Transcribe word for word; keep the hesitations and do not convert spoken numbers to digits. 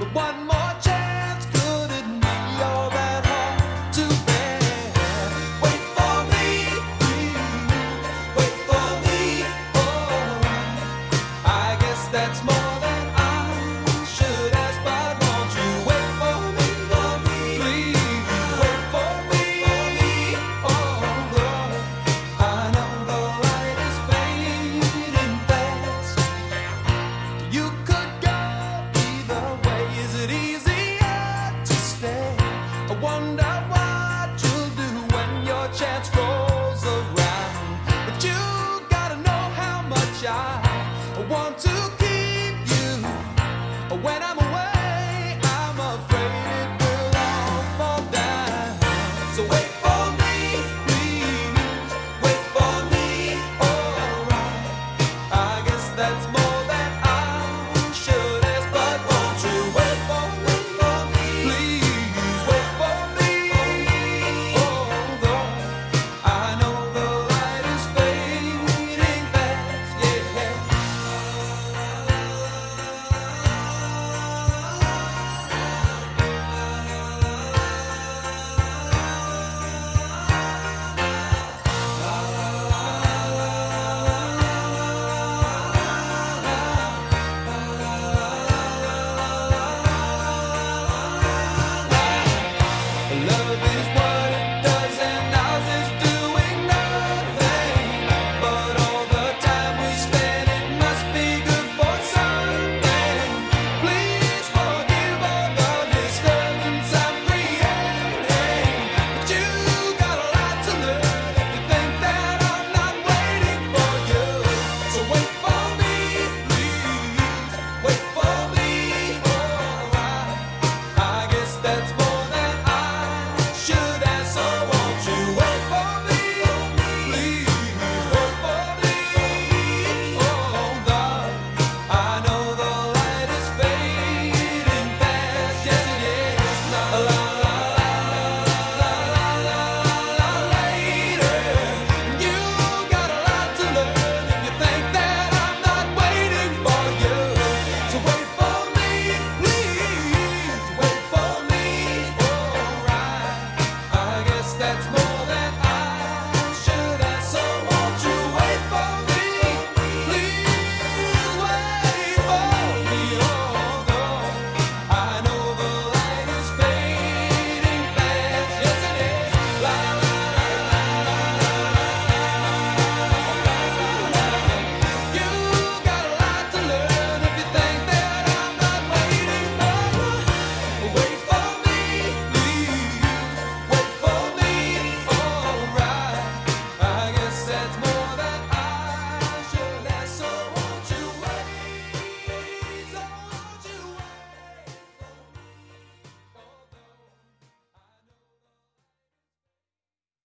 One more chance, could it be all that hard to bear? Wait for me, please, wait for me, oh, I guess that's more than I should ask, but won't you wait for me, for me, please, wait for me, oh, Lord, I know the light is fading fast. You could go either way. Is it easier to stay? I wonder what you'll do when your chance rolls around. But you gotta know how much I want to keep you when I'm